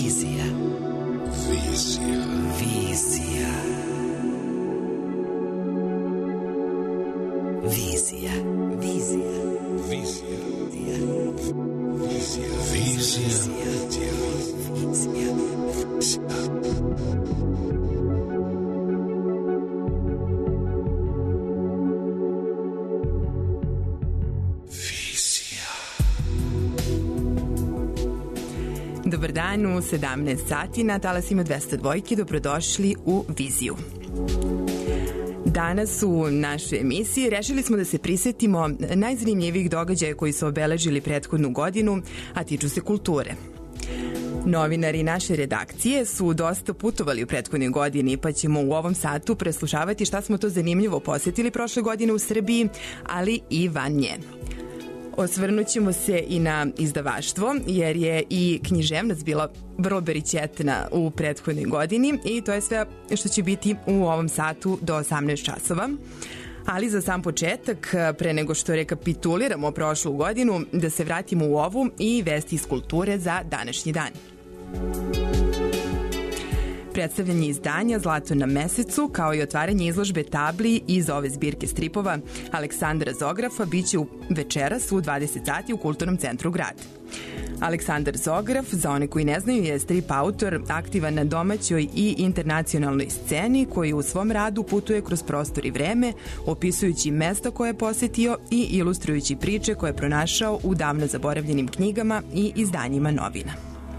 Vizija. Vizija. Vizija. Vizija. Vizija. Vizija. Vizija. Vizija. Vizija. Dobar dan, u 17 sati na talasima 202. Dobrodošli u Viziju. Danas u našoj emisiji rešili smo da se prisetimo najzanimljivijih događaja koji su obeležili prethodnu godinu, a tiču se kulture. Novinari naše redakcije su dosta putovali u prethodnoj godini, pa ćemo u ovom satu preslušavati šta smo to zanimljivo posetili prošle godine u Srbiji, ali i van nje. Osvrnut ćemo se i na izdavaštvo, jer je i književnost bila vrlo berićetna u prethodnoj godini i to je sve što će biti u ovom satu do 18 časova. Ali za sam početak, pre nego što rekapituliramo prošlu godinu, da se vratimo u ovu i vesti iz kulture za današnji dan. Predstavljanje izdanja Zlato na mesecu, kao i otvaranje izložbe tabli iz ove zbirke stripova Aleksandra Zografa biće večeras u 20 sati u Kulturnom centru grada. Aleksandar Zograf, za one koji ne znaju, je strip autor aktivan na domaćoj i internacionalnoj sceni koji u svom radu putuje kroz prostor i vreme, opisujući mesta koje je posetio i ilustrujući priče koje je pronašao u davno zaboravljenim knjigama i izdanjima novina.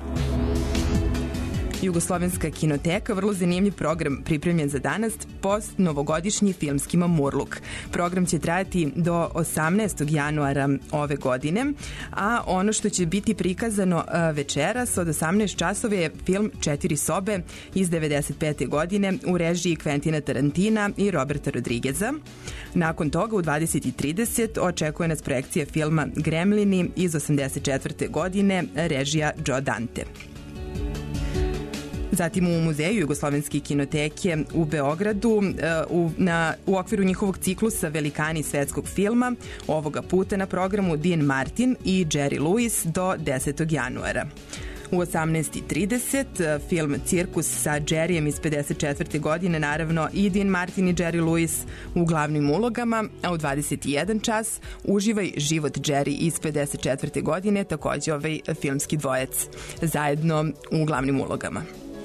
Jugoslovenska kinoteka, vrlo zanimljiv program pripremljen za danas, post-novogodišnji filmski mamurluk. Program će trajati do 18. januara ove godine, a ono što će biti prikazano večeras od 18 časova je film Četiri sobe iz 95. godine u režiji Quentina Tarantina i Roberta Rodrigueza. Nakon toga u 20:30 očekuje nas projekcija filma Gremlini iz 84. godine, režija Joe Dante. Zatim u Muzeju Jugoslovenske kinoteke u Beogradu u okviru njihovog ciklusa Velikani svetskog filma, ovoga puta na programu Dean Martin i Jerry Lewis do 10. januara. U 18:30 film Cirkus sa Jerryjem iz 54. godine, naravno i Dean Martin i Jerry Lewis u glavnim ulogama, a u 21 čas Uživaj život Jerry iz 54. godine, takođe ovaj filmski dvojec zajedno u glavnim ulogama.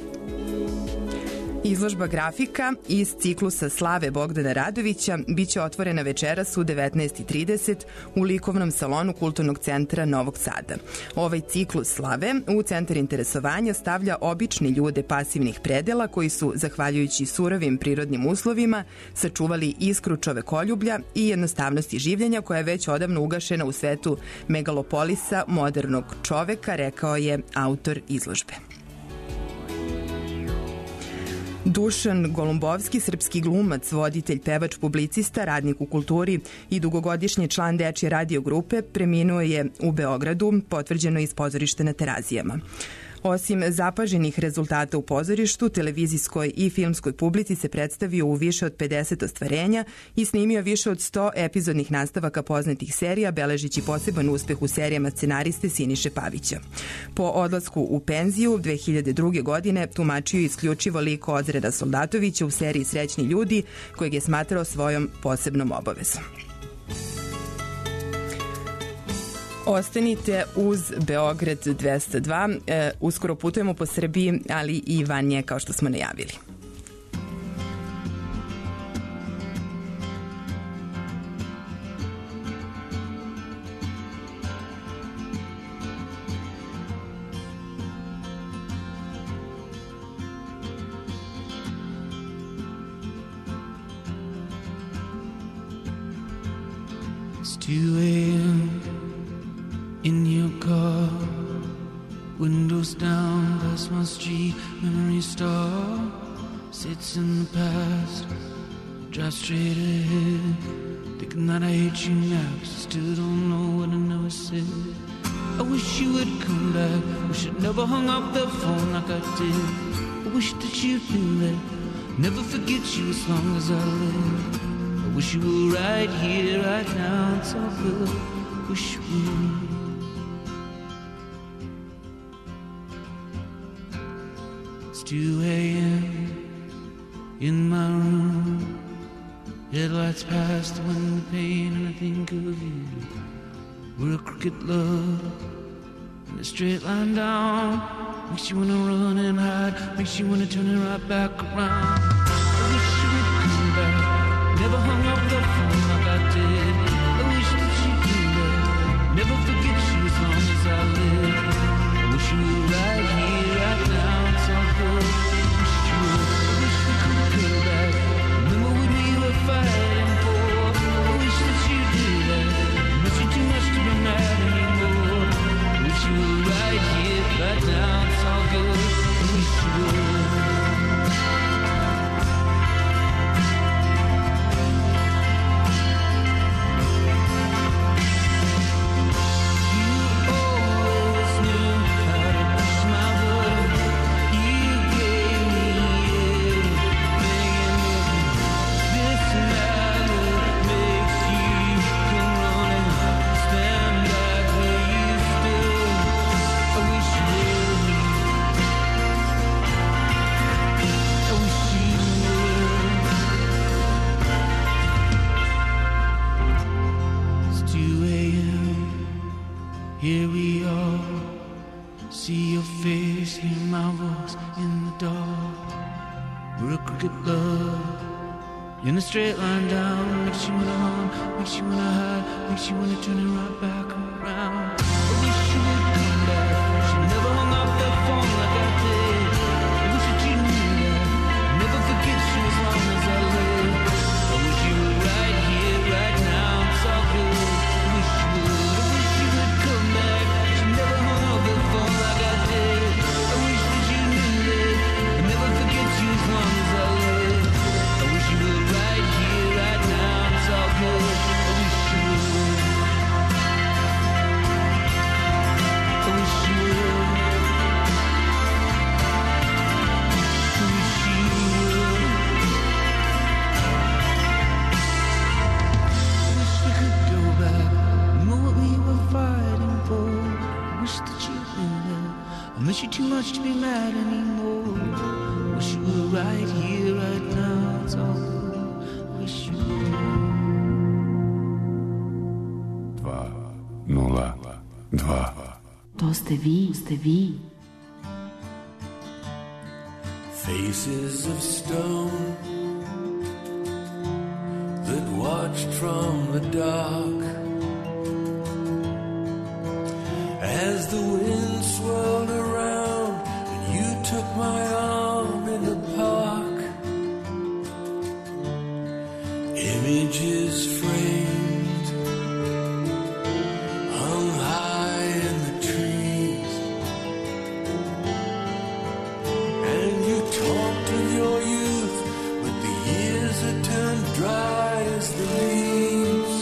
Izložba grafika iz ciklusa Slave Bogdana Radovića biće otvorena večeras u 19:30 u likovnom salonu Kulturnog centra Novog Sada. Ovaj ciklus slave u centar interesovanja stavlja obične ljude pasivnih predela koji su, zahvaljujući surovim prirodnim uslovima, sačuvali iskru čovekoljublja i jednostavnosti življenja koja je već odavno ugašena u svetu megalopolisa modernog čoveka, rekao je autor izložbe. Dušan Golumbovski, srpski glumac, voditelj, pevač, publicista, radnik u kulturi i dugogodišnji član dečje radio grupe, preminuo je u Beogradu, potvrđeno iz pozorišta na Terazijama. Osim zapaženih rezultata u pozorištu, televizijskoj i filmskoj publici se predstavio u više od 50 ostvarenja i snimio više od 100 epizodnih nastavaka poznatih serija, beležići poseban uspeh u serijama scenariste Siniše Pavića. Po odlasku u penziju 2002. godine tumačio isključivo lik Ozreda Soldatovića u seriji Srećni ljudi, kojeg je smatrao svojom posebnom obavezom. Ostanite uz Beograd 202. Uskoro putujemo po Srbiji, ali i van nje, kao što smo najavili. In your car, windows down past my street, memory star sits in the past, drive straight ahead, thinking that I hate you now, 'cause I still don't know what I never said. I wish you would come back, wish I'd never hung up the phone like I did. I wish that you knew that, never forget you as long as I live. I wish you were right here, right now, it's all good, wish you would. 2 a.m. in my room. Headlights past the window pane, and I think of you. We're a crooked love, and a straight line down. Makes you wanna run and hide, makes you wanna turn it right back around. I wish you would come back, never hung up the phone like I did. I wish that you could never forget you as long as I live. I wish you were right here, right now, it's all good. I wish we could go back, remember what we were fighting for. I wish that you did that, I miss you too much to be mad anymore. I wish you were right here, right now, it's all good. I wish you would. Here we are, see your face, hear my voice in the dark. We're a crooked love, in a straight line down. Makes you wanna run, makes you wanna hide, makes you wanna turn it right back around. I wish you would come back, should never hung up that phone like I did. I wish that you knew that, I'll never forget you as long as I live. I wish you were right here, right now, it's all good. I wish you would, I wish you would come back, should never hung up that phone like I did. I wish that you knew that, I'll never forget you as long as I live. I wish you were right here, right now, it's all good. I wish you would. I wish you would. I wish you would. I wish we could go back, remember what we were fighting for. I wish that you knew that, I miss you too much to be mad anymore. I wish you were right here, right now, it's all good. I wish you were. 202. To ste vi. Faces of stone that watched from the dark as the wind swirled around and you took my arm in the park. Images framed hung high in the trees, and you talked of your youth, but the years had turned dry as the leaves.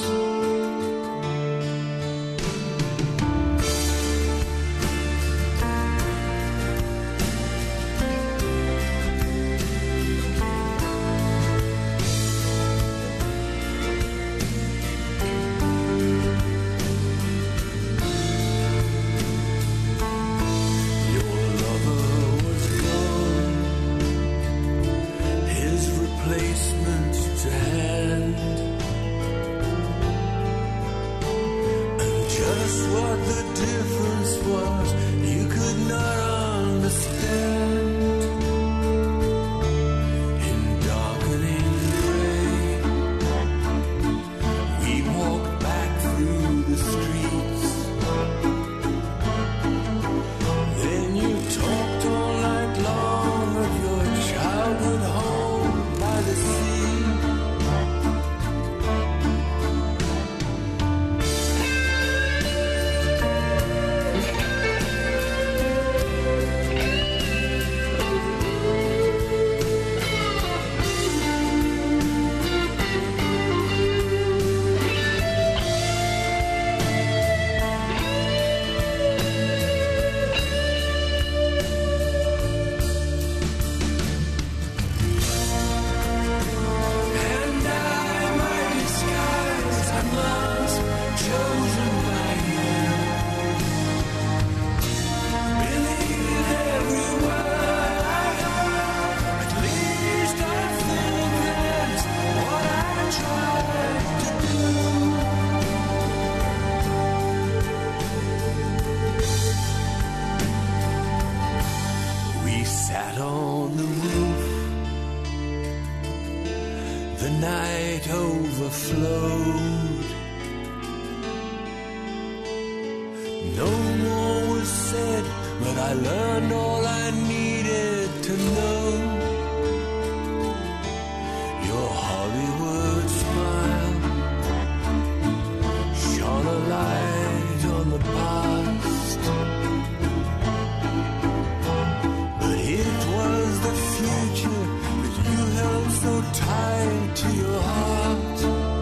We sat on the roof. The night overflowed. No more was said, but I learned all I needed to know. Your Hollywood smile shone a light on the past, but it was the future that you held so tight to your heart.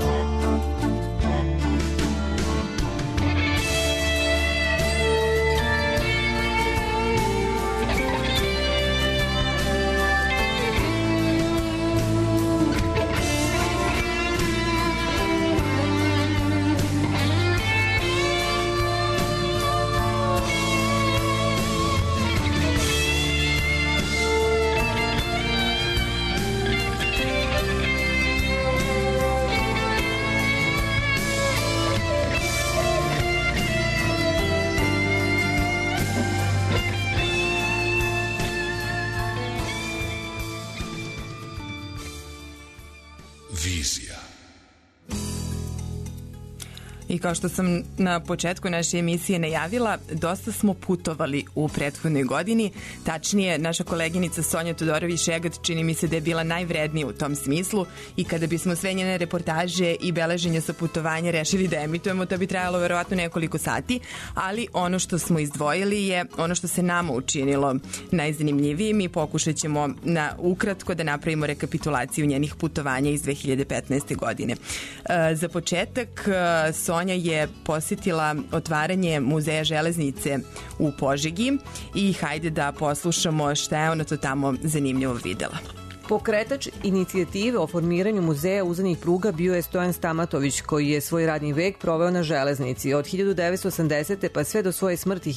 I kao što sam na početku naše emisije najavila, dosta smo putovali u prethodnoj godini. Tačnije, naša koleginica Sonja Todorović-Šegat čini mi se da je bila najvrednija u tom smislu i kada bismo sve njene reportaže i beleženja sa putovanja rešili da emitujemo, to bi trajalo verovatno nekoliko sati, ali ono što smo izdvojili je ono što se nama učinilo najzanimljivijim i pokušat ćemo ukratko da napravimo rekapitulaciju njenih putovanja iz 2015. godine. Za početak, Sonja je posjetila otvaranje Muzeja železnice u Požegi i hajde da poslušamo šta je ona to tamo zanimljivo videla. Pokretač inicijative o formiranju muzeja uzanih pruga bio je Stojan Stamatović, koji je svoj radni vek proveo na železnici. Od 1980. pa sve do svoje smrti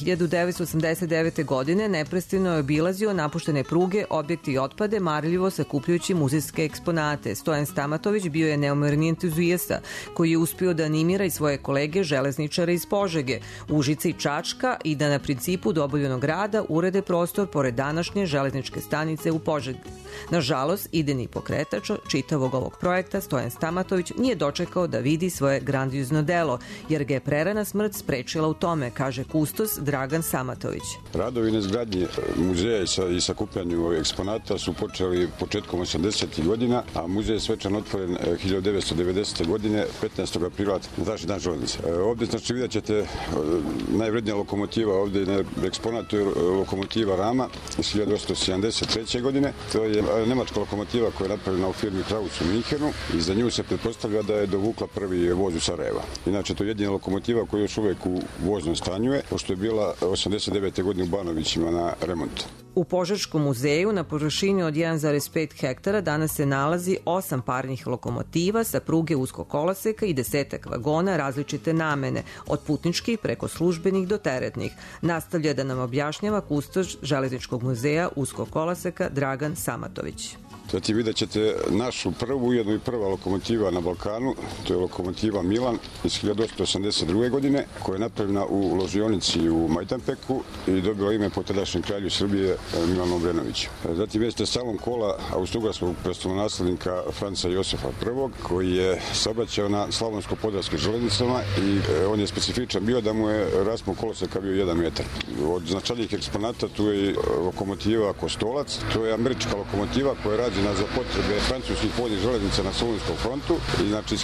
1989. godine neprestano je obilazio napuštene pruge, objekte i otpade, marljivo sakupljajući muzejske eksponate. Stojan Stamatović bio je neumorni entuzijasta koji je uspio da animira i svoje kolege železničare iz Požege, Užice i Čačka i da na principu dobavljenog rada urede prostor pored današnje železničke stanice u Požegi. Nažalost, idejni pokretač čitavog ovog projekta, Stojan Stamatović, nije dočekao da vidi svoje grandiozno delo, jer ga je prerana smrt sprečila u tome, kaže kustos Dragan Samatović. Radovi na izgradnji muzeja i sakupljanju eksponata su počeli početkom 80. godina, a muzej je svečano otvoren 1990. godine, 15. aprila, znači dan železnice. Ovde, znači, vidjet ćete najvrednija lokomotiva, ovde na eksponatu je lokomotiva Rama iz 1873. godine. To je nemačka lokomotiva koja je napravljena u firmi Kraus u Minhenu i za nju se pretpostavlja da je dovukla prvi voz u Sarajeva. Inače, to je jedina lokomotiva koja još uvek u voznom stanju je, pošto je bila 89. godine u Banovićima na remontu. U Požeškom muzeju na površini od 1,5 hektara danas se nalazi 8 parnih lokomotiva sa pruge uskog koloseka i 10 vagona različite namene, od putničkih preko službenih do teretnih. Nastavlja da nam objašnjava kustos Železničkog muzeja uskog koloseka Dragan Samatović. Zatim vidjet ćete našu prvu, ujedno i prva lokomotiva na Balkanu, to je lokomotiva Milan iz 1882. godine, koja je napravljena u ložionici u Majdanpeku i dobila ime po tadašnjem kralju Srbije Milanu Obrenoviću. Zatim vidjet ćete salon kola austrougarskog prestolonaslednika Franca Josefa I, koji je saobraćao na slavonsko-podravskim železnicama i on je specifičan bio da mu je raspon koloseka bio 1 metar. Od značajnijih eksponata tu je lokomotiva Kostolac, to je američka lokomotiva koja radi za potrebe francuskih vojnih železnica na Solunskom frontu, znači iz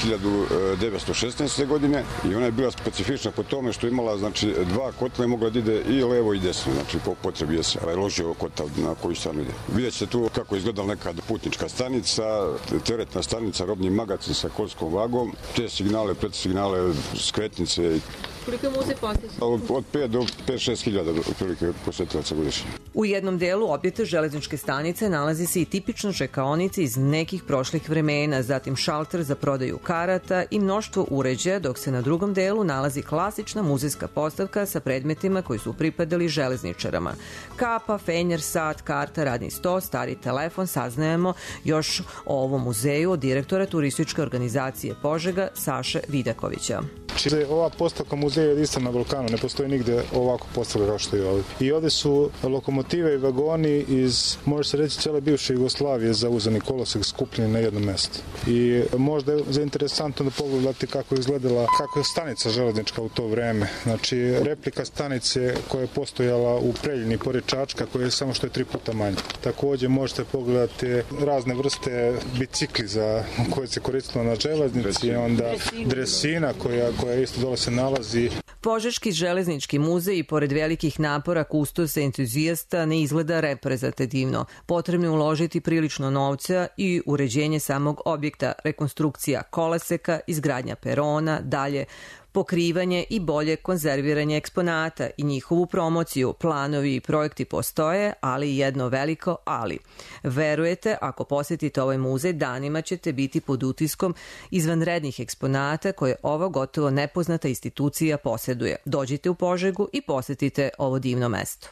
1916. godine, i ona je bila specifična po tome što imala, znači, dva kotla i mogla da ide i levo i desno, znači po potrebi je se ložio kotal na koju stranu ide. Vidjet ćete tu kako je izgledala nekad putnička stanica, teretna stanica, robni magacin sa kolskom vagom, te signale, predsignale, skretnice. Koliko je muzej posjeća? Od 5 do 5-6 hiljada otprilike posjetilaca godišnje. U jednom delu objekta železničke stanice nalazi se i tipična čekaonica iz nekih prošlih vremena, zatim šalter za prodaju karata i mnoštvo uređaja, dok se na drugom delu nalazi klasična muzejska postavka sa predmetima koji su pripadali železničarama. Kapa, fenjer, sat, karta, radni sto, stari telefon. Saznajemo još o ovom muzeju od direktora turističke organizacije Požega Saše Vidakovića. Znači, ova postavka muzeja je jedinstvena na Balkanu, ne postoji nigde ovako postavka kao što je ovdje. I ovdje su lokomotive i vagoni iz, može se reći, cijele bivše Jugoslavije za uzani kolosek skupljeni na jedno mesto. I možda je zainteresantno da pogledati kako je izgledala, kako je stanica železnička u to vreme. Znači, replika stanice koja je postojala u Preljini pored Čačka, koja je samo što je 3 puta manja. Također možete pogledati razne vrste bicikli koje se koristilo na železnici, onda dresina koja isto dole se nalazi. Požeški železnički muzej i pored velikih napora kustosa i entuzijasta ne izgleda reprezentativno. Potrebno je uložiti prilično novca i uređenje samog objekta, rekonstrukcija koloseka, izgradnja perona, dalje pokrivanje i bolje konzerviranje eksponata i njihovu promociju. Planovi i projekti postoje, ali jedno veliko ali. Verujete, ako posjetite ovaj muzej, danima ćete biti pod utiskom izvanrednih eksponata koje ova gotovo nepoznata institucija posjeduje. Dođite u Požegu i posjetite ovo divno mesto.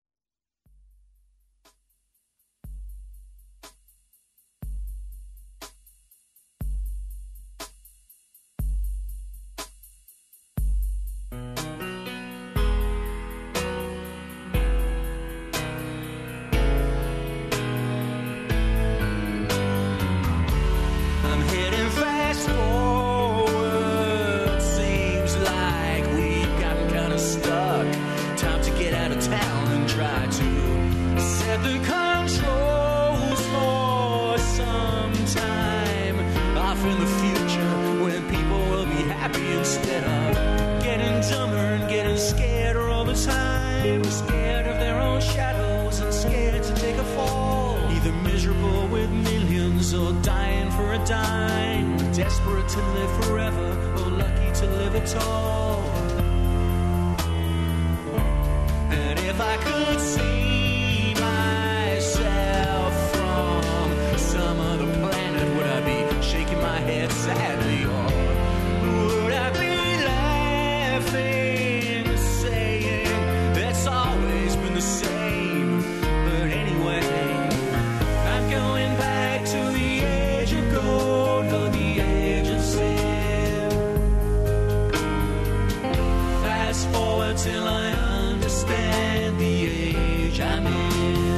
Desperate to live forever, or lucky to live at all. And if I could see myself from some other planet, would I be shaking my head sadly, or would I be laughing, saying that's always been the same? But anyway, I'm going back to the age of gold, or the forward till I understand the age I'm in.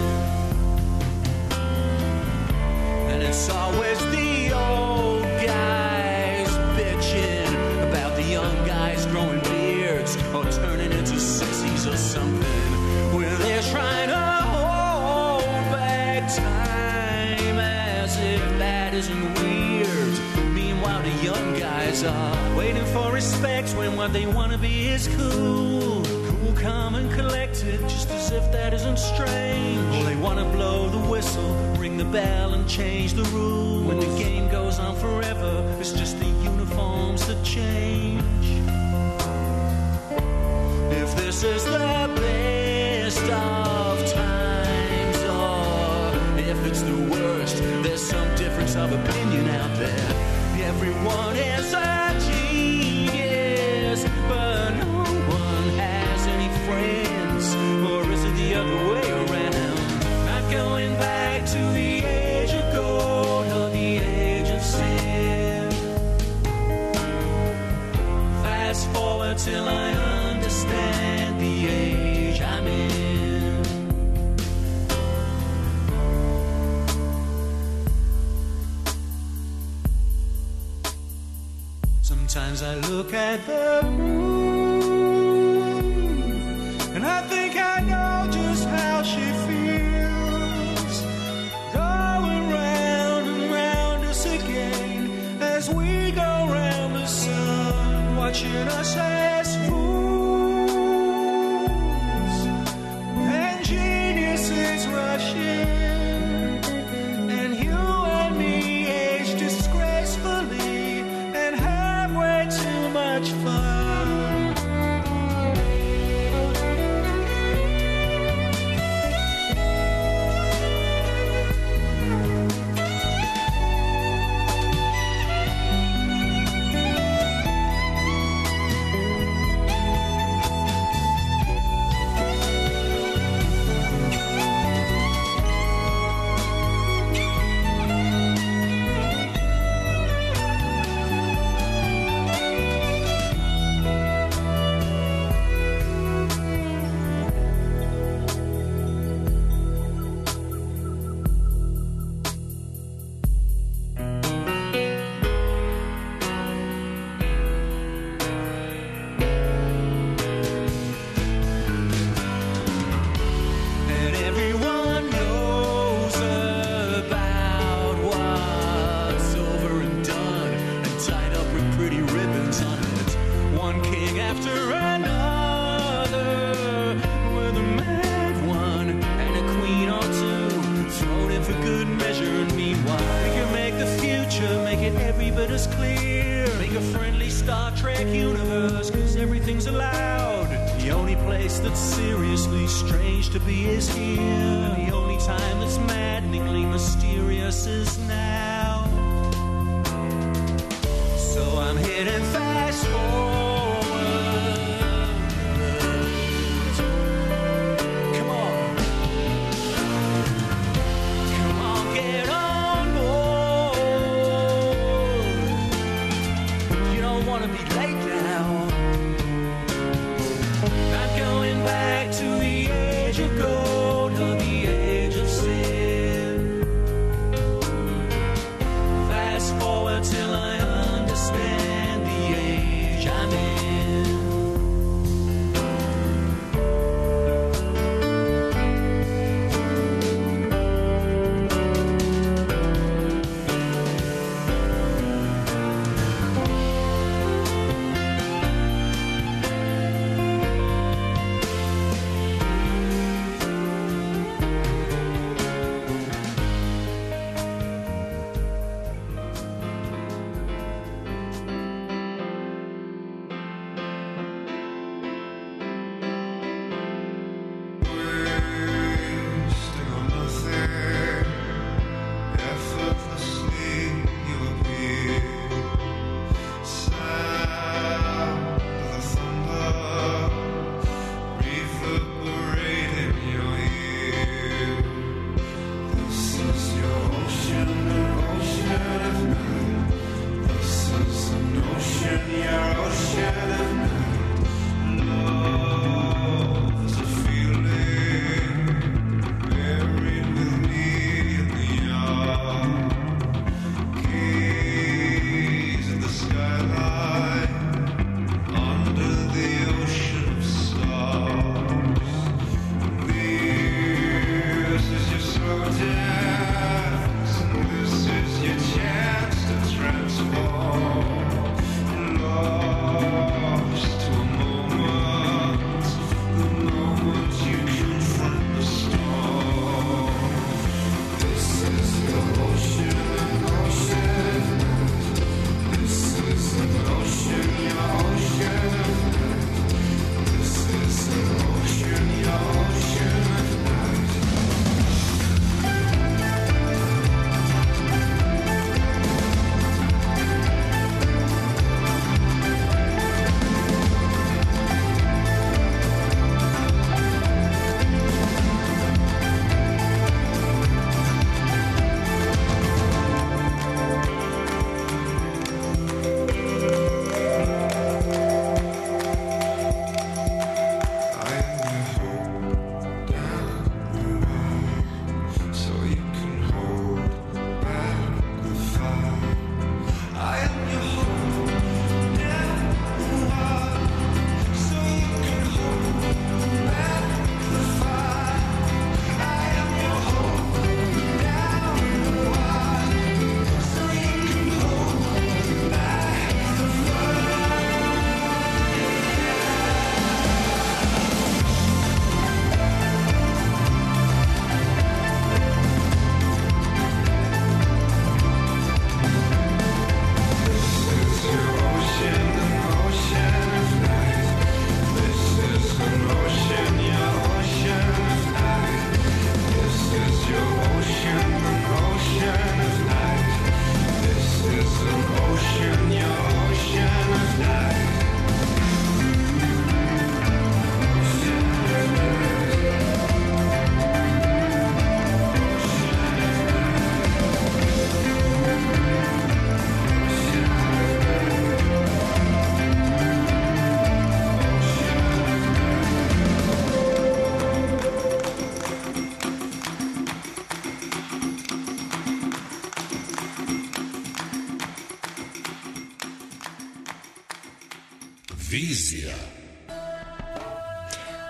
And it's always the old guys bitching about the young guys growing beards or turning into sissies or something, where they're trying to hold back time as if that isn't weird. Meanwhile the young guys are waiting for respect when what they want to be is cool, calm and collected, just as if that isn't strange. Well, they want to blow the whistle, ring the bell and change the rules. When the game goes on forever, it's just the uniforms that change. If this is the best of times, or if it's the worst, there's some difference of opinion out there. Everyone is a genius, but no one has any friends. Or is it the other way around? Not going back to the age of gold or the age of sin. Fast forward till I understand the age I'm in. Sometimes I look at the moon and I think I know just how she feels, going round and round us again as we go round the sun, watching us as fools and geniuses rush in, and you and me age disgracefully and have way too much fun. for good measure, and meanwhile we can make the future, make it every bit as clear. Make a friendly Star Trek universe, cause everything's allowed. The only place that's seriously strange to be is here. And the only time that's maddeningly mysterious is now. So I'm hitting fast forward.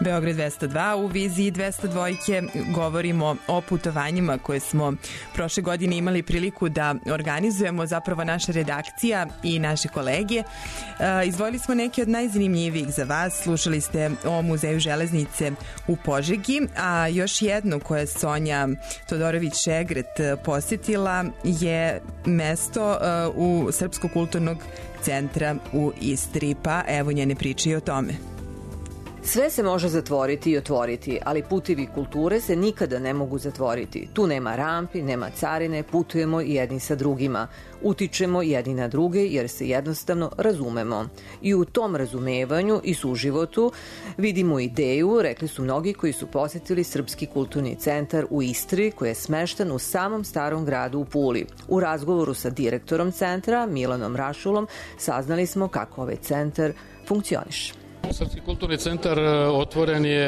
Beograd 202. U viziji 202 govorimo o putovanjima koje smo prošle godine imali priliku da organizujemo, zapravo naša redakcija i naše kolege. Izdvojili smo neke od najzanimljivijih za vas. Slušali ste o Muzeju železnice u Požegi, a još jedno koje Sonja Todorović-Šegret posjetila je mesto u Srpskog kulturnog centra u Istri, pa evo njene priče i o tome. Sve se može zatvoriti i otvoriti, ali putevi kulture se nikada ne mogu zatvoriti. Tu nema rampi, nema carine, putujemo jedni sa drugima. Utičemo jedni na druge jer se jednostavno razumemo. I u tom razumevanju i suživotu vidimo ideju, rekli su mnogi koji su posetili Srpski kulturni centar u Istri, koji je smešten u samom starom gradu u Puli. U razgovoru sa direktorom centra, Milanom Rašulom, saznali smo kako ovaj centar funkcioniše. Srpski kulturni centar otvoren je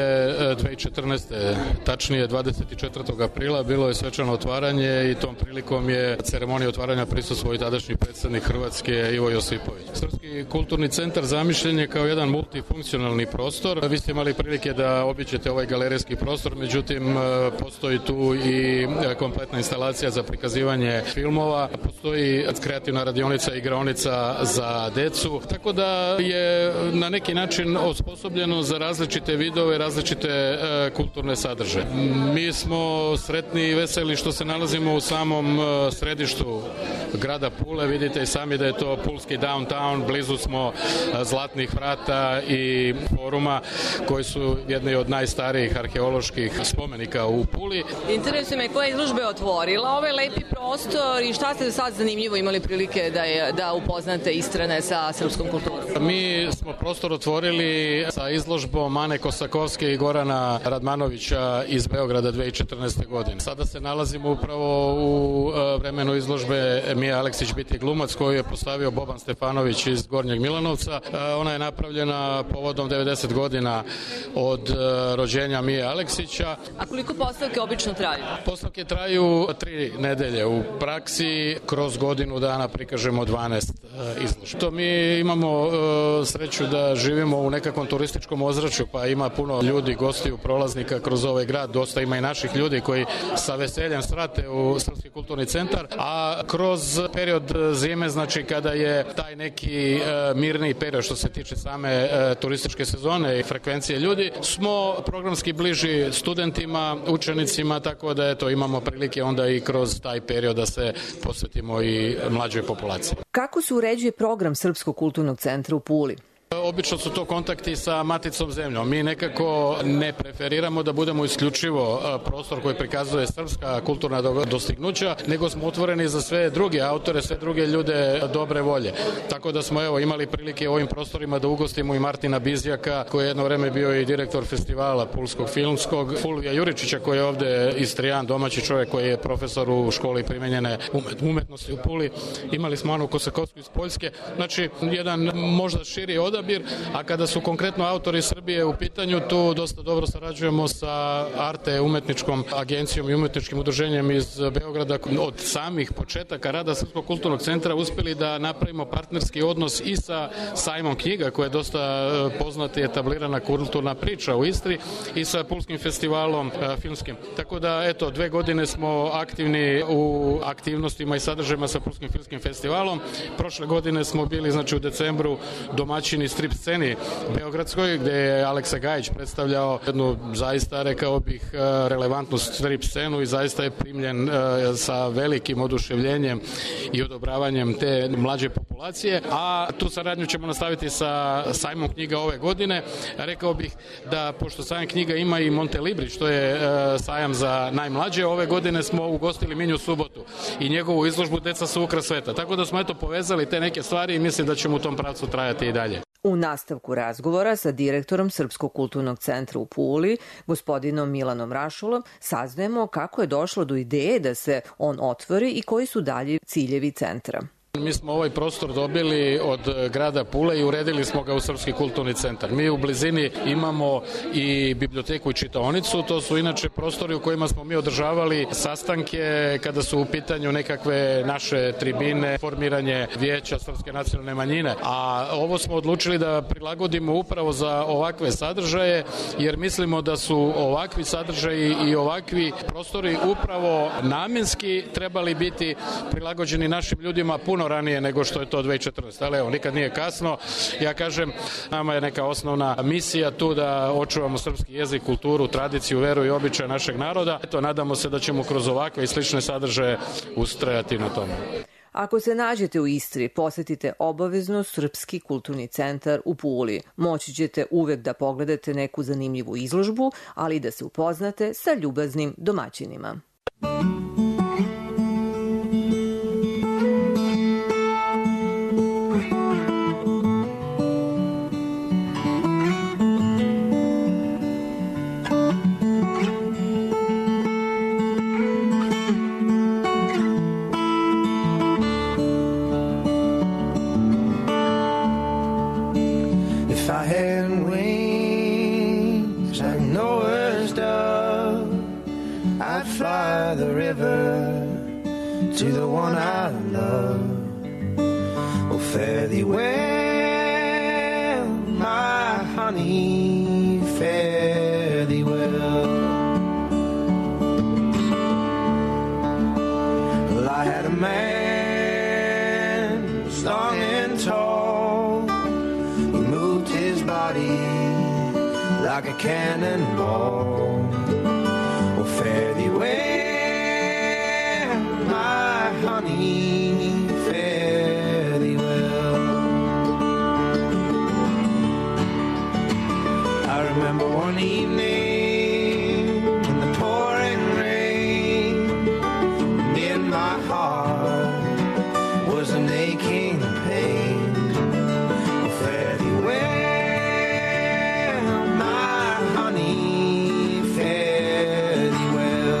2014. tačnije 24. aprila, bilo je svečano otvaranje i tom prilikom je ceremonija otvaranja prisustvovao i tadašnji predsjednik Hrvatske Ivo Josipović. Srpski kulturni centar zamišljen je kao jedan multifunkcionalni prostor. Vi ste imali prilike da obiđete ovaj galerijski prostor, međutim postoji tu i kompletna instalacija za prikazivanje filmova, postoji kreativna radionica i igraonica za decu, tako da je na neki način osposobljeno za različite vidove, različite kulturne sadržaje. Mi smo sretni i veseli što se nalazimo u samom središtu grada Pule. Vidite i sami da je to pulski downtown, blizu smo Zlatnih vrata i foruma koji su jedni od najstarijih arheoloških spomenika u Puli. Interesuje me koja izložba je otvorila ovaj lepi prostor i šta ste sad zanimljivo imali prilike da upoznate Istrane sa srpskom kulturom? Mi smo prostor otvorili sa izložbom Ane Kosakovske i Gorana Radmanovića iz Beograda 2014. godine. Sada se nalazimo upravo u vremenu izložbe Mija Aleksić biti glumac koju je postavio Boban Stefanović iz Gornjeg Milanovca. Ona je napravljena povodom 90 godina od rođenja Mije Aleksića. A koliko postavke obično traju? Postavke traju 3 nedelje. U praksi kroz godinu dana prikažemo 12 izložba. To mi imamo sreću da živimo u nekakvom turističkom ozračju, pa ima puno ljudi, gostiju, prolaznika kroz ovaj grad, dosta ima i naših ljudi koji sa veseljem svrate u Srpski kulturni centar, a kroz period zime, znači kada je taj neki mirniji period što se tiče same turističke sezone i frekvencije ljudi, smo programski bliži studentima, učenicima, tako da eto imamo prilike onda i kroz taj period da se posvetimo i mlađoj populaciji. Kako se uređuje program Srpskog kulturnog centra u Puli? Obično su to kontakti sa maticom zemljom. Mi nekako ne preferiramo da budemo isključivo prostor koji prikazuje srpska kulturna dostignuća, nego smo otvoreni za sve druge autore, sve druge ljude dobre volje. Tako da smo imali prilike u ovim prostorima da ugostimo i Martina Bizjaka, koji je jedno vreme bio i direktor festivala Pulskog filmskog, Fulvija Juričića, koji je ovde Istrijan, domaći čovjek koji je profesor u školi primenjene umetnosti u Puli. Imali smo Anu Kosakovsku iz Poljske. Znači, jedan možda širi odabir, a kada su konkretno autori Srbije u pitanju, tu dosta dobro sarađujemo sa Arte umetničkom agencijom i umetničkim udruženjem iz Beograda. Od samih početaka rada Srpskog kulturnog centra uspeli da napravimo partnerski odnos i sa sajmom knjiga, koja je dosta poznata i etablirana kulturna priča u Istri, i sa Pulskim festivalom filmskim. Tako da, eto, 2 godine smo aktivni u aktivnostima i sadržajima sa Pulskim filmskim festivalom. Prošle godine smo bili, znači u decembru, domaćini strip sceni beogradskoj, gde je Aleksa Gajić predstavljao jednu zaista, rekao bih, relevantnu strip scenu i zaista je primljen sa velikim oduševljenjem i odobravanjem te mlađe populacije, a tu saradnju ćemo nastaviti sa sajmom knjiga ove godine. Rekao bih da, pošto sajam knjiga ima i Montelibri, što je sajam za najmlađe, ove godine smo ugostili Minju Subotu i njegovu izložbu Deca su ukras sveta. Tako da smo povezali te neke stvari i mislim da ćemo u tom pravcu trajati i dalje. U nastavku razgovora sa direktorom Srpskog kulturnog centra u Puli, gospodinom Milanom Rašulom, saznajemo kako je došlo do ideje da se on otvori i koji su dalje ciljevi centra. Mi smo ovaj prostor dobili od grada Pule i uredili smo ga u Srpski kulturni centar. Mi u blizini imamo i biblioteku i čitaonicu, to su inače prostori u kojima smo mi održavali sastanke kada su u pitanju nekakve naše tribine, formiranje vijeća srpske nacionalne manjine, a ovo smo odlučili da prilagodimo upravo za ovakve sadržaje, jer mislimo da su ovakvi sadržaji i ovakvi prostori upravo namenski trebali biti prilagođeni našim ljudima puno ranije nego što je to 2014. Ali evo, nikad nije kasno. Ja kažem, nama je neka osnovna misija tu da očuvamo srpski jezik, kulturu, tradiciju, veru i običaje našeg naroda. Eto, nadamo se da ćemo kroz ovakve i slične sadržaje ustrajati na tome. Ako se nađete u Istri, posetite obavezno Srpski kulturni centar u Puli. Moći ćete uvek da pogledate neku zanimljivu izložbu, ali i da se upoznate sa ljubaznim domaćinima. To the one I love, oh fare thee well, my honey, fare thee well. Well, I had a man, strong and tall, he moved his body like a cannonball, oh fare thee well, honey, fare thee well. I remember one evening in the pouring rain, and in my heart was an aching pain. Oh, fare thee well, my honey, fare thee well.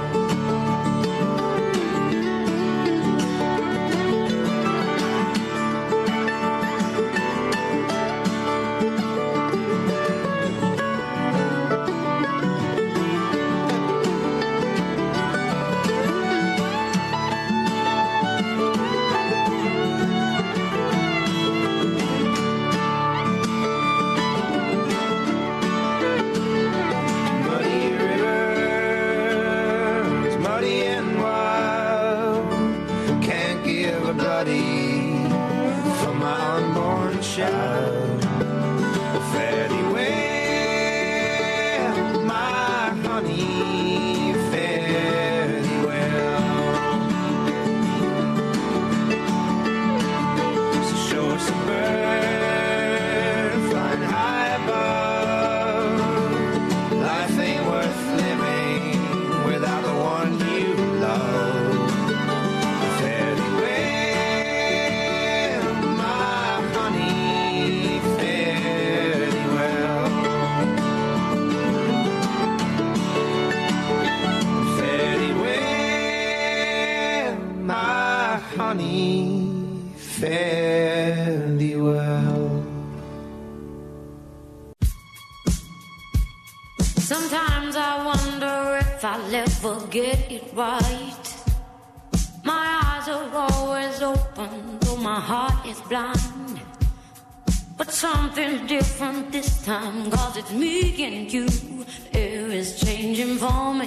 Sometimes I wonder if I'll ever get it right. My eyes are always open, though my heart is blind. But something's different this time, 'cause it's me and you. The air is changing for me.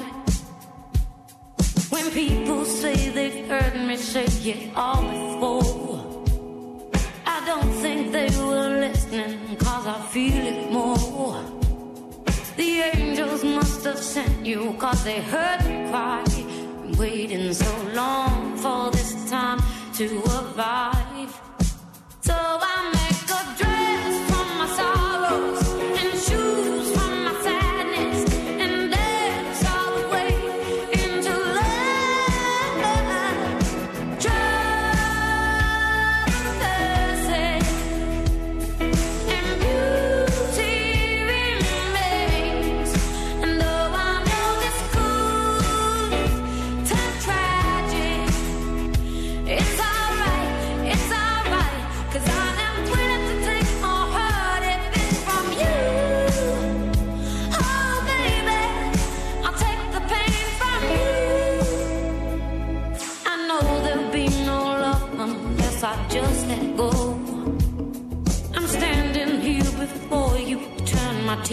When people say they've heard me say it all before, I don't think they were listening, 'cause I feel it more. The angels must have sent you, 'cause they heard me cry. I'm waiting so long for this time to arrive. So I make a dress from my sorrows and shoes from my sadness and dance all the way into love. Just and beauty remains. And though I know this could turn tragic, it's alright.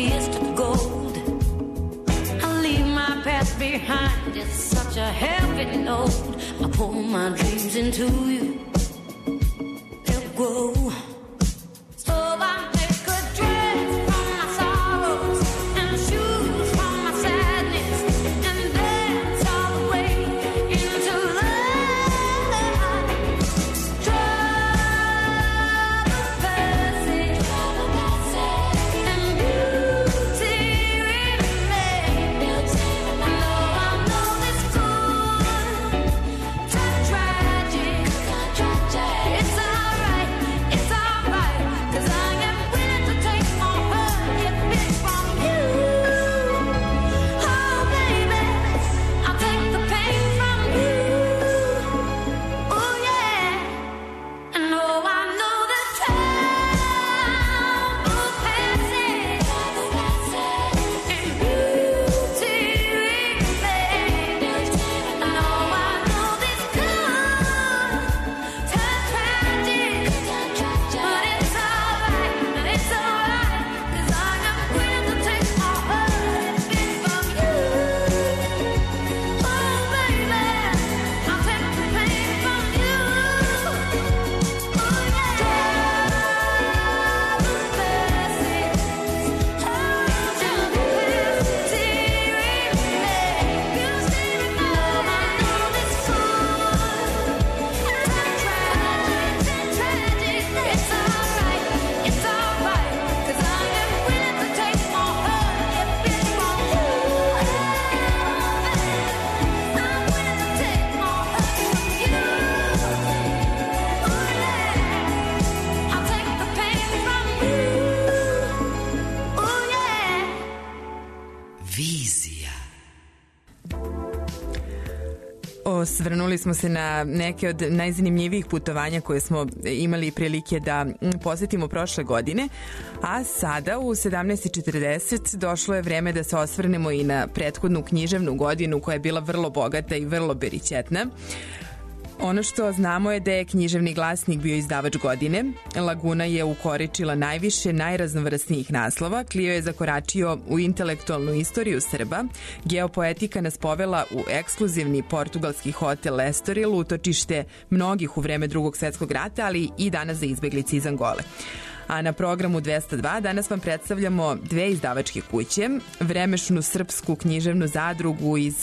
kissed of gold. I leave my past behind, it's such a heavy load. I pour my dreams into you, they'll grow. So I make a dress from my sorrows and shoes from my sadness, and dance all the way into love. Trouble passage, and beauty remains. I know this could turn tragic. It's alright, 'cause I am willing to take more hurt if it's from you. Oh baby, I'll take the pain from you. Oh yeah, and oh I know the time will pass it, and beauty remains. I know this could turn tragic, but it's alright, 'cause I am willing to take my hurt if it's from you. Oh baby, I'll take the pain from you. Oh yeah, trouble passes, beauty remains. I know this could turn tragic. It's alright, 'cause I am willing to take more hurt if it's from you. I'm willing to take more hurt from you. Oh yeah, I'll take the pain from you. Oh yeah. Vizija. Osvrnuli smo se na neke od najzanimljivijih putovanja koje smo imali prilike da posetimo prošle godine, a sada u 17:40 došlo je vreme da se osvrnemo i na prethodnu književnu godinu koja je bila vrlo bogata i vrlo beričetna. Ono što znamo je da je Književni glasnik bio izdavač godine, Laguna je ukoričila najviše najraznovrsnijih naslova, Clio je zakoračio u intelektualnu istoriju Srba, Geopoetika nas povela u ekskluzivni portugalski hotel Estoril, utočište mnogih u vreme Drugog svjetskog rata, ali i danas za izbeglice iz Angole. A na programu 202 danas vam predstavljamo dve izdavačke kuće, Vremešnu srpsku književnu zadrugu iz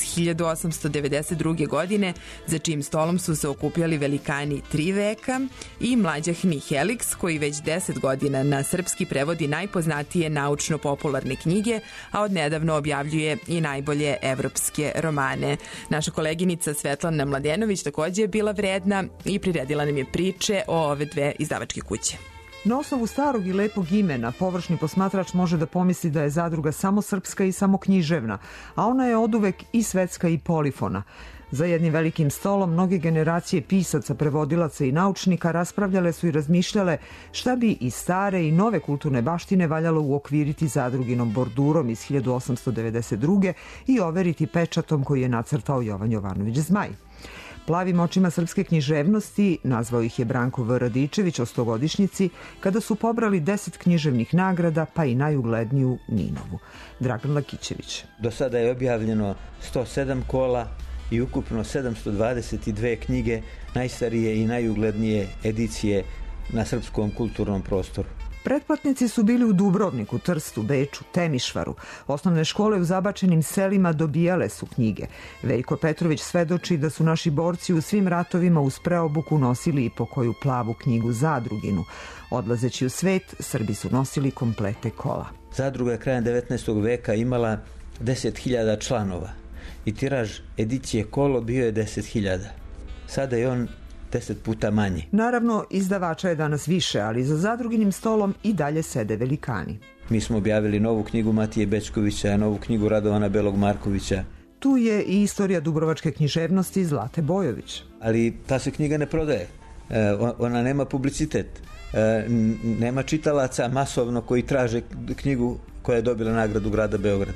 1892. godine, za čijim stolom su se okupljali velikani 3 veka, i Mlađahni Helix, koji već 10 godina na srpski prevodi najpoznatije naučno-popularne knjige, a odnedavno objavljuje i najbolje evropske romane. Naša koleginica Svetlana Mladenović takođe je bila vredna i priredila nam je priče o ove dve izdavačke kuće. Na osnovu starog i lepog imena, površni posmatrač može da pomisli da je zadruga samo srpska i samo književna, a ona je oduvek i svetska i polifona. Za jednim velikim stolom mnoge generacije pisaca, prevodilaca i naučnika raspravljale su i razmišljale šta bi i stare i nove kulturne baštine valjalo uokviriti zadruginom bordurom iz 1892. i overiti pečatom koji je nacrtao Jovan Jovanović Zmaj. Plavim očima srpske književnosti nazvao ih je Branko V. Radičević o 100-godišnjici, kada su pobrali 10 književnih nagrada, pa i najugledniju Ninovu. Dragan Lakićević. Do sada je objavljeno 107 kola i ukupno 722 knjige, najstarije i najuglednije edicije na srpskom kulturnom prostoru. Pretplatnici su bili u Dubrovniku, Trstu, Beču, Temišvaru. Osnovne škole u zabačenim selima dobijale su knjige. Veljko Petrović svedoči da su naši borci u svim ratovima uz preobuku nosili i po koju plavu knjigu Zadruginu. Odlazeći u svet, Srbi su nosili komplete kola. Zadruga je krajem 19. veka imala 10.000 članova i tiraž edicije Kolo bio je 10.000. Sada je on 10 puta manji. Naravno, izdavača je danas više, ali za zadruginim stolom i dalje sede velikani. Mi smo objavili novu knjigu Matije Bečkovića, novu knjigu Radovana Belog Markovića. Tu je i istorija dubrovačke književnosti Zlate Bojović. Ali ta se knjiga ne prodaje. Ona nema publicitet. Nema čitalaca masovno koji traže knjigu koja je dobila nagradu grada Beograda.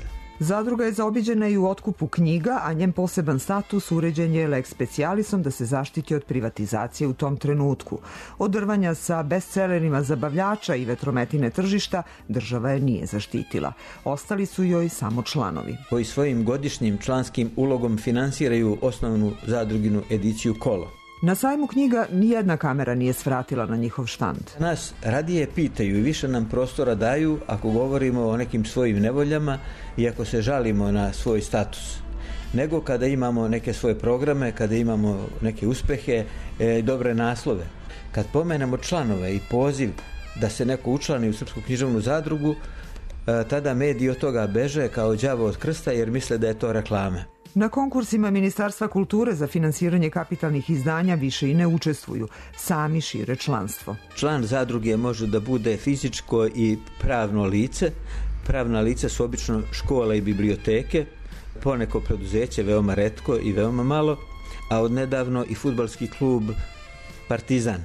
Zadruga je zaobiđena i u otkupu knjiga, a njen poseban status uređen je lex specialisom da se zaštiti od privatizacije u tom trenutku. Od drvanja sa bestsellerima zabavljača i vetrometine tržišta država je nije zaštitila. Ostali su joj samo članovi. Koji svojim godišnjim članskim ulogom finansiraju osnovnu zadruginu ediciju Kolo. Na sajmu knjiga nijedna kamera nije svratila na njihov štand. Nas radije pitaju i više nam prostora daju ako govorimo o nekim svojim nevoljama i ako se žalimo na svoj status, nego kada imamo neke svoje programe, kada imamo neke uspehe, dobre naslove. Kad pomenemo članove i poziv da se neko učlani u Srpsku književnu zadrugu, tada mediji od toga beže kao đavo od krsta jer misle da je to reklame. Na konkursima Ministarstva kulture za finansiranje kapitalnih izdanja više i ne učestvuju, sami šire članstvo. Član zadruge može da bude fizičko i pravno lice. Pravna lica su obično škola i biblioteke, poneko preduzeće, veoma retko i veoma malo, a odnedavno i fudbalski klub Partizan.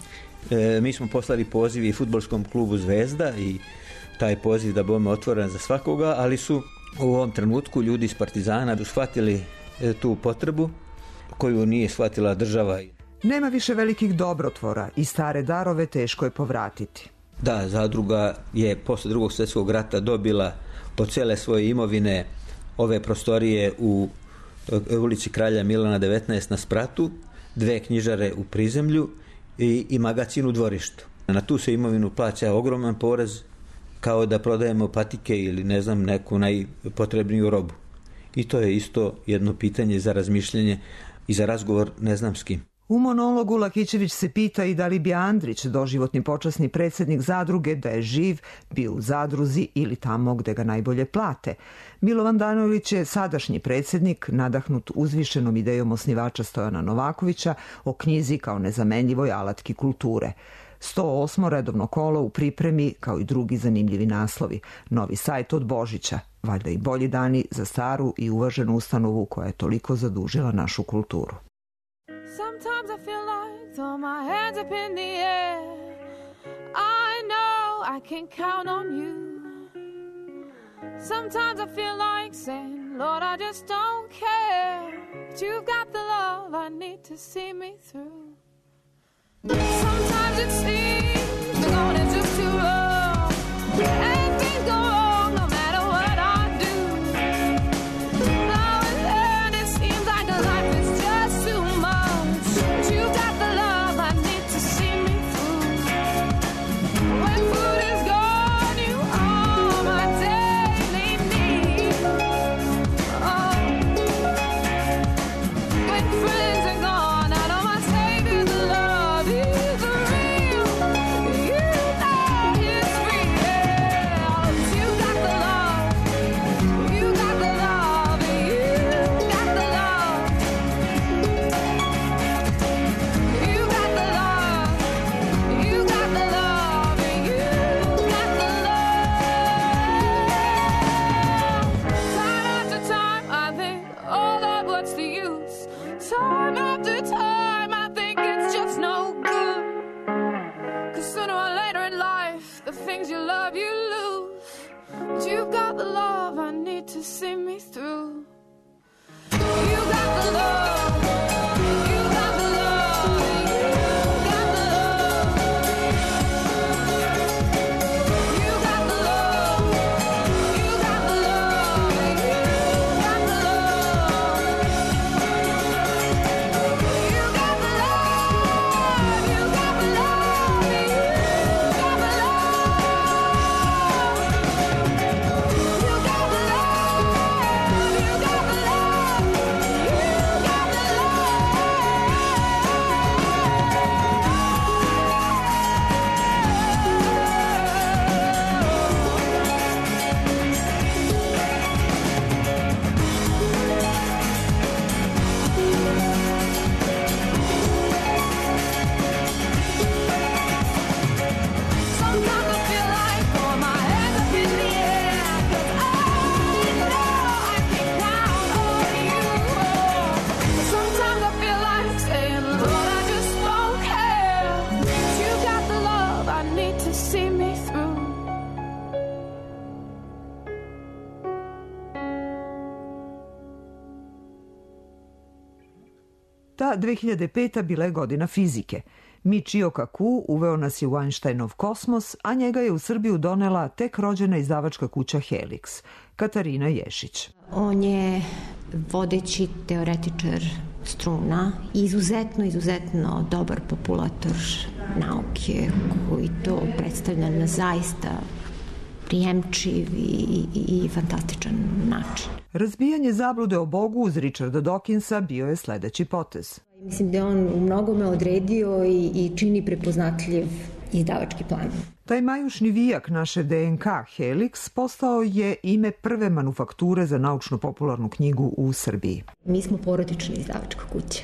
Mi smo poslali poziv i fudbalskom klubu Zvezda i taj poziv da bome otvoren za svakoga, ali su u ovom trenutku ljudi iz Partizana shvatili tu potrebu koju nije shvatila država. Nema više velikih dobrotvora i stare darove teško je povratiti. Da, zadruga je posle Drugog svjetskog rata dobila od cele svoje imovine ove prostorije u ulici Kralja Milana 19 na Spratu, 2 knjižare u prizemlju i magacin u dvorištu. Na tu se imovinu plaća ogroman porez, kao da prodajemo patike ili ne znam neku najpotrebniju robu. I to je isto jedno pitanje za razmišljanje i za razgovor ne znam s kim. U monologu Lakićević se pita i da li bi Andrić, doživotni počasni predsjednik zadruge, da je živ, bio u zadruzi ili tamo gde ga najbolje plate. Milovan Danović je sadašnji predsjednik, nadahnut uzvišenom idejom osnivača Stojana Novakovića o knjizi kao nezamenljivoj alatki kulture. 108. redovno kolo u pripremi, kao i drugi zanimljivi naslovi. Novi sajt od Božića, valjda i bolji dani za staru i uvaženu ustanovu koja je toliko zadužila našu kulturu. Sometimes I feel like throw my hands up in the air. I know I can count on you. Sometimes I feel like saying, Lord, I just don't care. But you've got the love I need to see me through. Sometimes it seems the going is just too rough, and things go wrong no matter what I do. Now and then it seems like life is just too much, but you've got the love I need to see me through. When food is gone, you are my daily need. Oh. When friends are gone, I know my Savior's love is real. You know it's real. You Ta 2005. bila je godina fizike. Michio Kaku uveo nas je u Einsteinov kosmos, a njega je u Srbiju donela tek rođena izdavačka kuća Helix, Katarina Ješić. On je vodeći teoretičar struna, izuzetno dobar populator nauke koji to predstavlja na zaista prijemčiv i fantastičan način. Razbijanje zablude o Bogu uz Richarda Dawkinsa bio je sledeći potez. Mislim da je on u mnogome odredio i čini prepoznatljiv izdavački plan. Taj majušni vijak naše DNK Helix postao je ime prve manufakture za naučno-popularnu knjigu u Srbiji. Mi smo porodična izdavačka kuća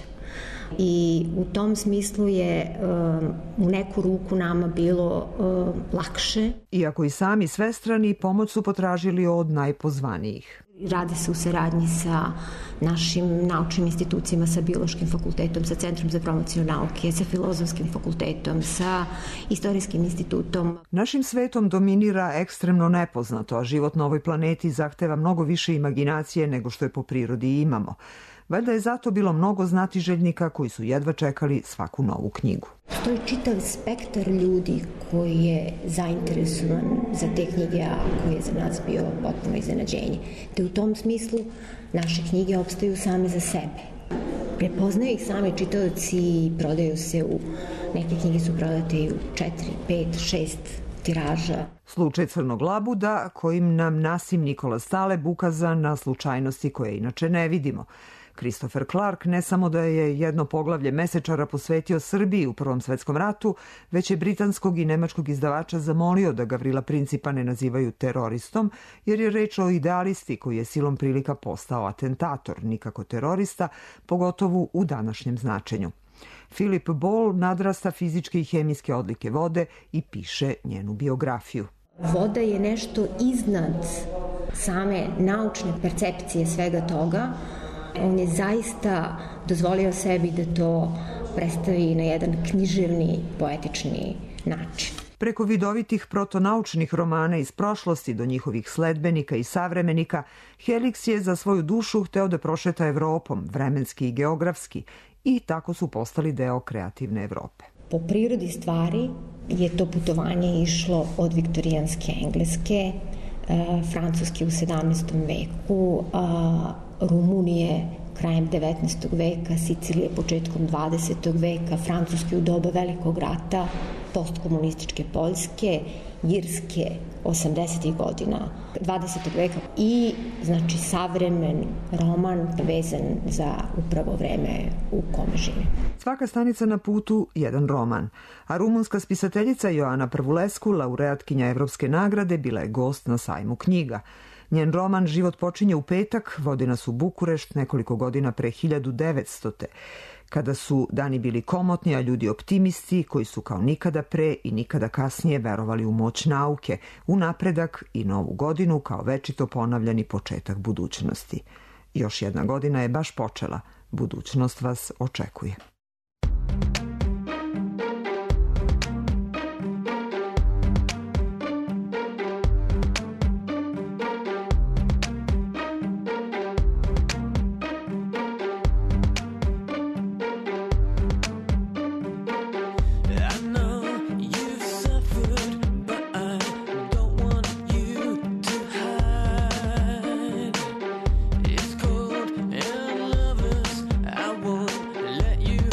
i u tom smislu je u neku ruku nama bilo lakše. Iako i sami svestrani, pomoć su potražili od najpozvanijih. Rade se u saradnji sa našim naučnim institucijama, sa Biološkim fakultetom, sa Centrom za promociju nauke, sa Filozofskim fakultetom, sa Istorijskim institutom. Našim svetom dominira ekstremno nepoznato, a život na ovoj planeti zahteva mnogo više imaginacije nego što je po prirodi imamo. Valjda je zato bilo mnogo znatiželjnika koji su jedva čekali svaku novu knjigu. To je čitav spektar ljudi koji je zainteresovan za te knjige, a koji je za nas bio potpuno iznenađenje. Te u tom smislu naše knjige opstaju same za sebe. Prepoznaju ih sami čitaoci i prodaju se neke knjige su prodate i u 4, 5, 6 tiraža. Slučaj Crnog labuda, kojim nam Nasim Nikolas Taleb ukazan na slučajnosti koje inače ne vidimo. Christopher Clark ne samo da je jedno poglavlje mesečara posvetio Srbiji u Prvom svetskom ratu, već je britanskog i nemačkog izdavača zamolio da Gavrila Principa ne nazivaju teroristom, jer je reč o idealisti koji je silom prilika postao atentator, nikako terorista, pogotovo u današnjem značenju. Philip Ball nadrasta fizičke i hemijske odlike vode i piše njenu biografiju. Voda je nešto iznad same naučne percepcije svega toga. On je zaista dozvolio sebi da to predstavi na jedan književni, poetični način. Preko vidovitih protonaučnih romana iz prošlosti do njihovih sledbenika i savremenika, Helix je za svoju dušu hteo da prošeta Evropom, vremenski i geografski, i tako su postali deo kreativne Evrope. Po prirodi stvari je to putovanje išlo od viktorijanske Engleske, Francuske u 17. veku, Rumunije krajem 19. veka, Sicilije početkom 20. veka, Francuske u doba Velikog rata, postkomunističke Poljske, Irske 80. godina 20. veka i znači savremen roman vezan za upravo vreme u kome živi. Svaka stanica na putu jedan roman, a rumunska spisateljica Joana Prvulescu, laureatkinja Evropske nagrade, bila je gost na sajmu knjiga. Njen roman Život počinje u petak vodi nas u Bukurešt nekoliko godina pre 1900. kada su dani bili komotni, a ljudi optimisti koji su kao nikada pre i nikada kasnije verovali u moć nauke, u napredak i novu godinu kao večito ponavljani početak budućnosti. Još jedna godina je baš počela. Budućnost vas očekuje. Let you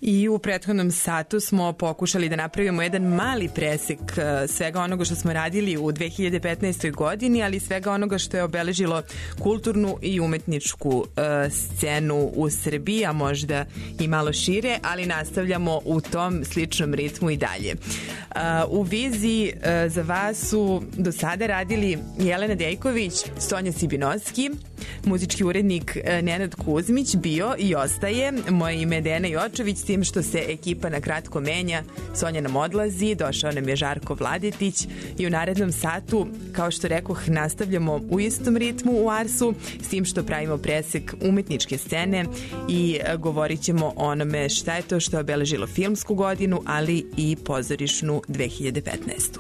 I u prethodnom satu smo pokušali da napravimo jedan mali presek svega onoga što smo radili u 2015. godini, ali svega onoga što je obeležilo kulturnu i umetničku scenu u Srbiji, a možda i malo šire, ali nastavljamo u tom sličnom ritmu i dalje. U viziji za vas su do sada radili Jelena Dejković, Sonja Sibinovski, muzički urednik Nenad Kuzmić, bio i ostaje. Moje ime je Dena Jočević, s tim što se ekipa na kratko menja. Sonja nam odlazi, došao nam je Žarko Vladetić i u narednom satu, kao što rekoh, nastavljamo u istom ritmu u Arsu, s tim što pravimo presek umetničke scene i govorit ćemo o onome šta je to što je obeležilo filmsku godinu, ali i pozorišnu 2015.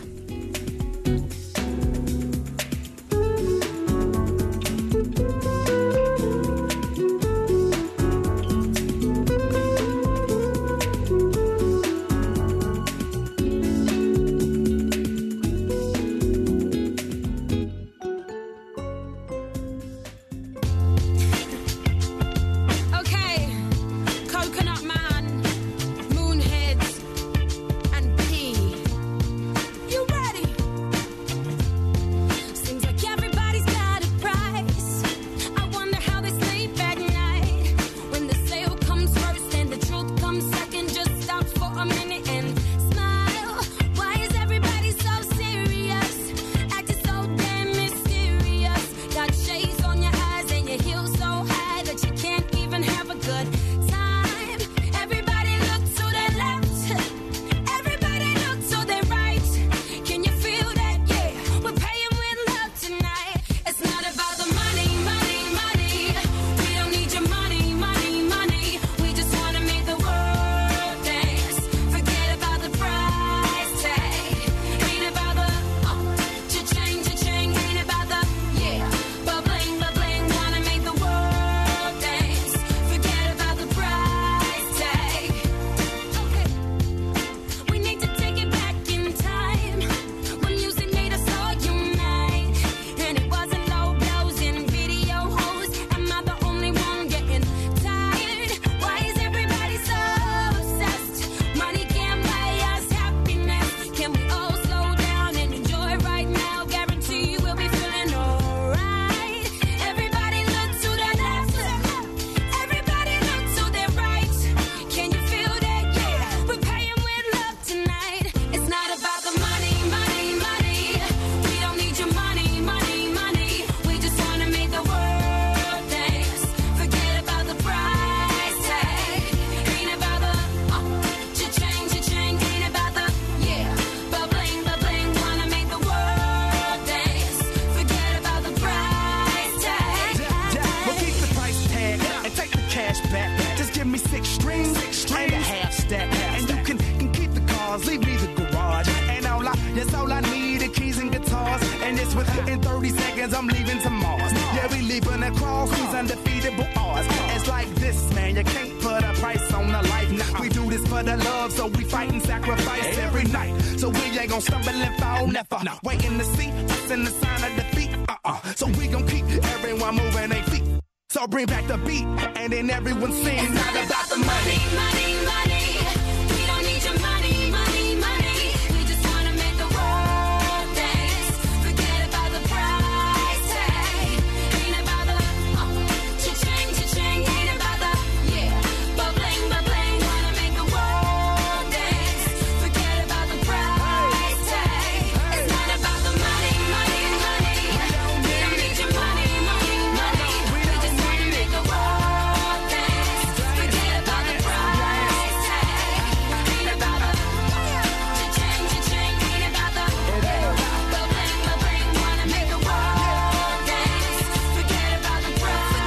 Bring back the beat, and then everyone sings. It's not about the money, money, money. We don't need your money, money, money. We just wanna make the world dance. Forget about the price tag. Ain't about the cha-ching, cha-ching. Ain't about the ba-bling, ba-bling. Wanna make the world dance. Forget about the price tag. It's not about the money, money, money. We don't need your money, money, money. We just wanna make the world dance. Forget about the price tag. Ain't about the cha-ching, cha-ching. Ain't about the ba-bling, ba-bling. Wanna make the world dance. Forget about the price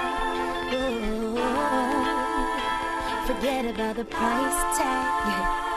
Forget about the price tag.